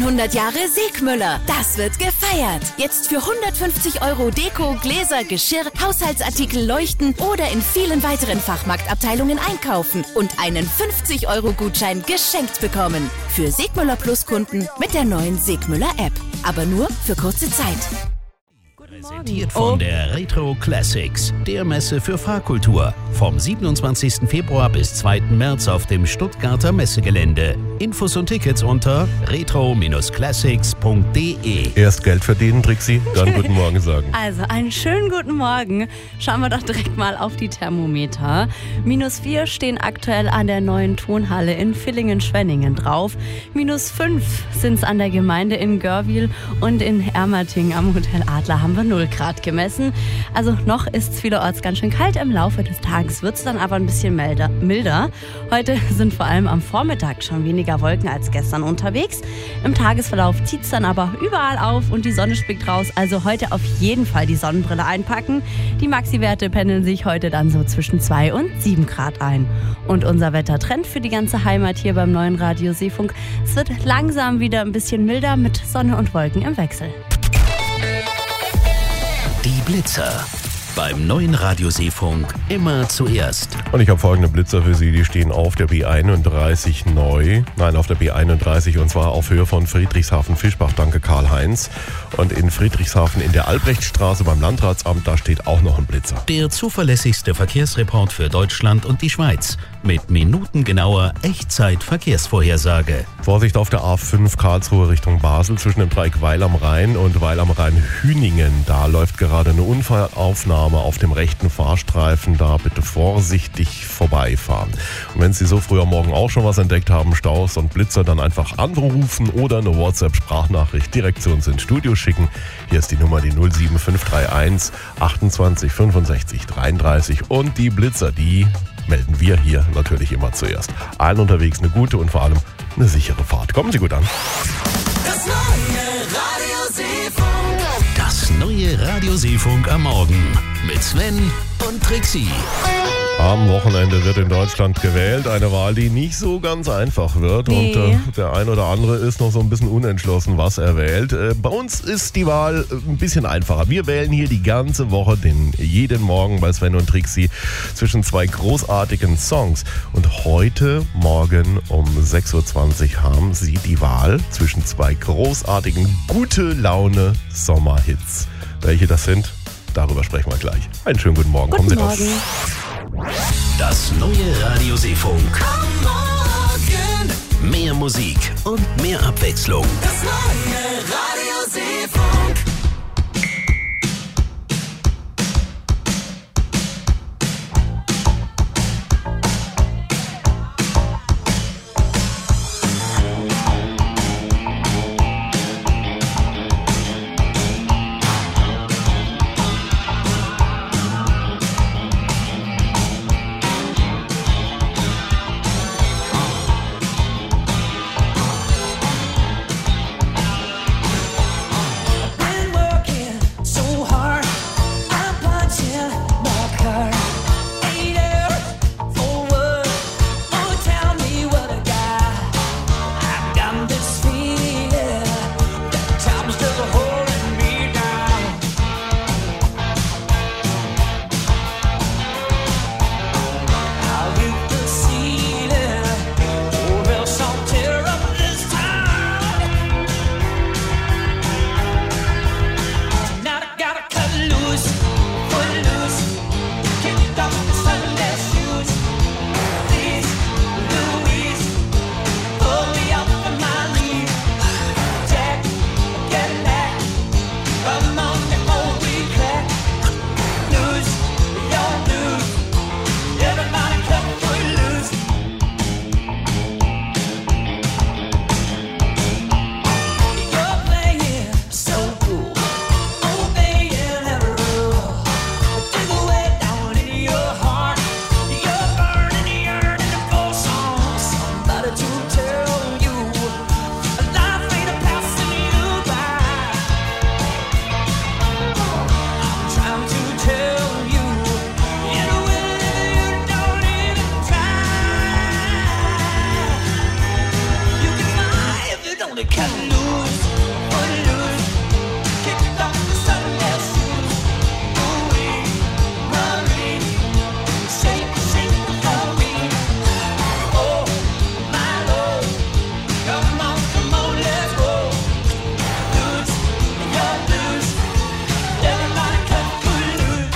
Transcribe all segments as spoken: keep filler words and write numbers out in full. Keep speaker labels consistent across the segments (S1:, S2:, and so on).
S1: hundert Jahre Segmüller. Das wird gefeiert. Jetzt für hundertfünfzig Euro Deko, Gläser, Geschirr, Haushaltsartikel, Leuchten oder in vielen weiteren Fachmarktabteilungen einkaufen und einen fünfzig Euro Gutschein geschenkt bekommen. Für Segmüller Plus Kunden mit der neuen Segmüller App. Aber nur für kurze Zeit.
S2: Präsentiert von der Retro Classics, der Messe für Fahrkultur. Vom siebenundzwanzigsten Februar bis zweiten März auf dem Stuttgarter Messegelände. Infos und Tickets unter retro classics punkt de.
S3: Erst Geld verdienen, Trixi, dann guten Morgen sagen.
S4: Also, einen schönen guten Morgen. Schauen wir doch direkt mal auf die Thermometer. Minus vier stehen aktuell an der neuen Tonhalle in Villingen-Schwenningen drauf. Minus fünf sind es an der Gemeinde in Görwil und in Ermating am Hotel Adler haben wir null Grad gemessen. Also noch ist es vielerorts ganz schön kalt. Im Laufe des Tages wird es dann aber ein bisschen milder. Heute sind vor allem am Vormittag schon weniger Wolken als gestern unterwegs. Im Tagesverlauf zieht es dann aber überall auf und die Sonne spickt raus. Also heute auf jeden Fall die Sonnenbrille einpacken. Die Maxi-Werte pendeln sich heute dann so zwischen zwei und sieben Grad ein. Und unser Wettertrend für die ganze Heimat hier beim neuen Radio Seefunk. Es wird langsam wieder ein bisschen milder mit Sonne und Wolken im Wechsel.
S2: Die Blitzer. Beim neuen Radio Seefunk immer zuerst.
S3: Und ich habe folgende Blitzer für Sie, die stehen auf der B einunddreißig neu. Nein, auf der B einunddreißig und zwar auf Höhe von Friedrichshafen-Fischbach. Danke Karl-Heinz. Und in Friedrichshafen in der Albrechtstraße beim Landratsamt, da steht auch noch ein Blitzer.
S2: Der zuverlässigste Verkehrsreport für Deutschland und die Schweiz. Mit minutengenauer Echtzeit-Verkehrsvorhersage.
S3: Vorsicht auf der A fünf Karlsruhe Richtung Basel zwischen dem Dreieck Weil am Rhein und Weil am Rhein-Hüningen. Da läuft gerade eine Unfallaufnahme auf dem rechten Fahrstreifen. Da bitte vorsichtig vorbeifahren. Und wenn Sie so früh am Morgen auch schon was entdeckt haben, Staus und Blitzer, dann einfach anrufen oder eine WhatsApp-Sprachnachricht direkt zu uns ins Studio schicken. Hier ist die Nummer, die null sieben fünf drei eins achtundzwanzig fünfundsechzig dreiunddreißig. Und die Blitzer, die melden wir hier natürlich immer zuerst. Allen unterwegs eine gute und vor allem eine sichere Fahrt. Kommen Sie gut an.
S5: Das neue Radio Seefunk.
S2: Das neue Radio Seefunk am Morgen mit Sven und Trixi.
S3: Am Wochenende wird in Deutschland gewählt. Eine Wahl, die nicht so ganz einfach wird.
S4: Nee.
S3: Und äh, der ein oder andere ist noch so ein bisschen unentschlossen, was er wählt. Äh, bei uns ist die Wahl ein bisschen einfacher. Wir wählen hier die ganze Woche, den jeden Morgen bei Sven und Trixi zwischen zwei großartigen Songs. Und heute Morgen um sechs Uhr zwanzig haben Sie die Wahl zwischen zwei großartigen Gute-Laune-Sommerhits. Welche das sind? Darüber sprechen wir gleich. Einen schönen guten Morgen.
S4: Guten
S3: Kommen Sie
S4: Morgen.
S3: raus.
S2: Das neue Radio Seefunk.
S5: Am Morgen.
S2: Mehr Musik und mehr Abwechslung.
S5: Das neue Radio Seefunk. only cut loose, foot loose. Kicked off the Sunday shoes. Ooh-wee, Marie, shake, shake for me. Oh, my Lord, come on, come on, let's go. Loose, you're loose. Everybody cut foot loose.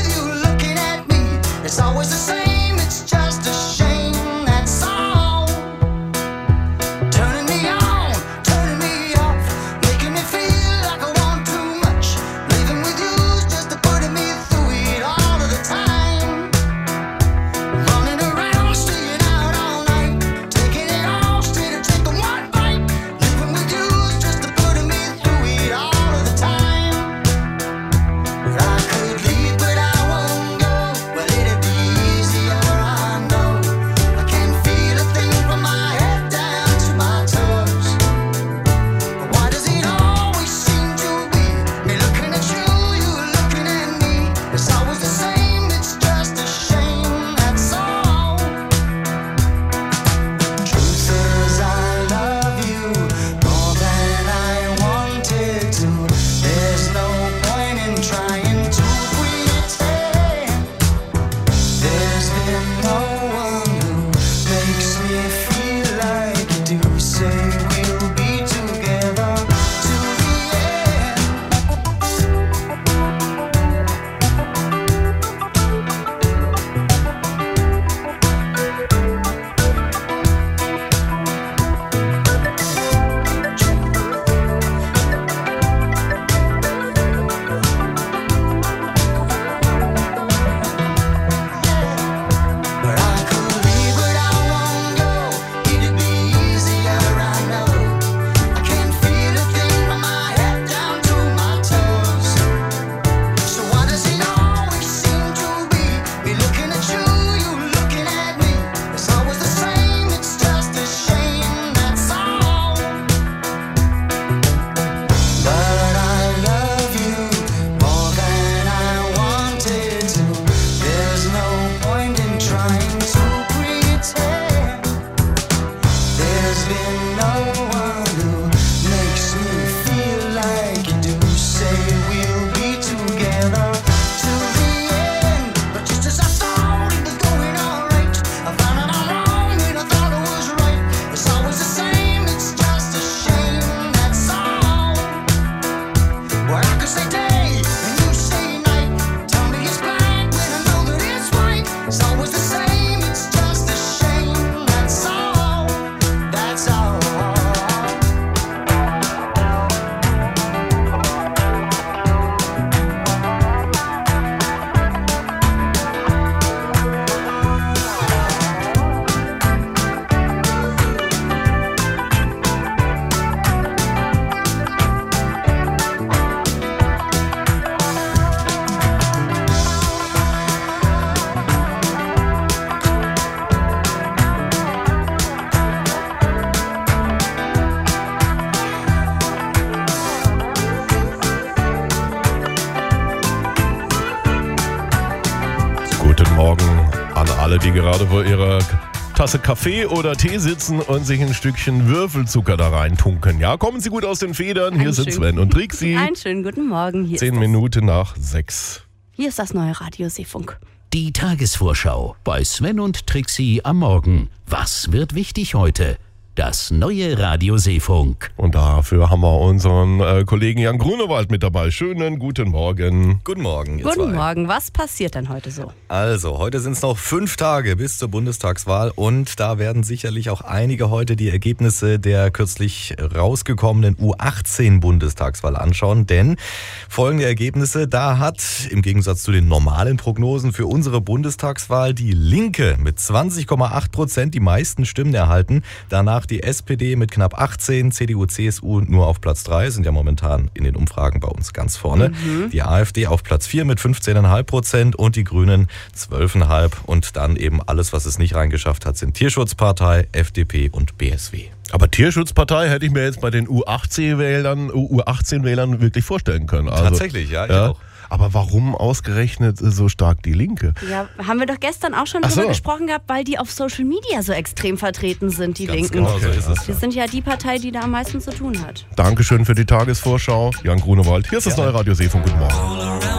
S6: It's always the same, it's just a shame, that's all.
S3: die gerade vor ihrer Tasse Kaffee oder Tee sitzen und sich ein Stückchen Würfelzucker da reintunken. Ja, kommen Sie gut aus den Federn. Hier
S4: Einen
S3: sind
S4: schönen-
S3: Sven und Trixi.
S4: Einen schönen guten Morgen. Hier,
S3: Zehn
S4: ist,
S3: Minuten nach sechs.
S4: das, hier ist das neue Radio Seefunk.
S2: Die Tagesvorschau bei Sven und Trixi am Morgen. Was wird wichtig heute? Das neue Radio Seefunk.
S3: Und dafür haben wir unseren äh, Kollegen Jan Grunewald mit dabei. Schönen guten Morgen.
S6: Guten Morgen, ihr
S4: Guten
S6: zwei.
S4: Morgen. Was passiert denn heute so?
S6: Also, heute sind es noch fünf Tage bis zur Bundestagswahl und da werden sicherlich auch einige heute die Ergebnisse der kürzlich rausgekommenen U achtzehn Bundestagswahl anschauen, denn folgende Ergebnisse, da hat im Gegensatz zu den normalen Prognosen für unsere Bundestagswahl die Linke mit zwanzig Komma acht Prozent die meisten Stimmen erhalten, danach die S P D mit knapp achtzehn, C D U, C S U nur auf Platz drei, sind ja momentan in den Umfragen bei uns ganz vorne. Mhm. Die AfD auf Platz vier mit fünfzehn Komma fünf Prozent und die Grünen zwölf Komma fünf. Und dann eben alles, was es nicht reingeschafft hat, sind Tierschutzpartei, F D P und B S W.
S3: Aber Tierschutzpartei hätte ich mir jetzt bei den U achtzehn-Wählern U achtzehn-Wählern wirklich vorstellen können. Also,
S6: Tatsächlich, ja, ich
S3: ja.
S6: auch.
S3: Aber warum ausgerechnet so stark die Linke?
S4: Ja, haben wir doch gestern auch schon
S3: Ach
S4: drüber
S3: so.
S4: gesprochen gehabt, weil die auf Social Media so extrem vertreten sind, die
S6: Ganz
S4: Linken.
S6: genau, so ist es.
S4: Wir sind ja die Partei, die da am meisten zu tun hat.
S3: Dankeschön für die Tagesvorschau. Jan Grunewald. Hier ist das
S6: Ja.
S3: neue Radio Seefunk. Guten Morgen.
S5: All around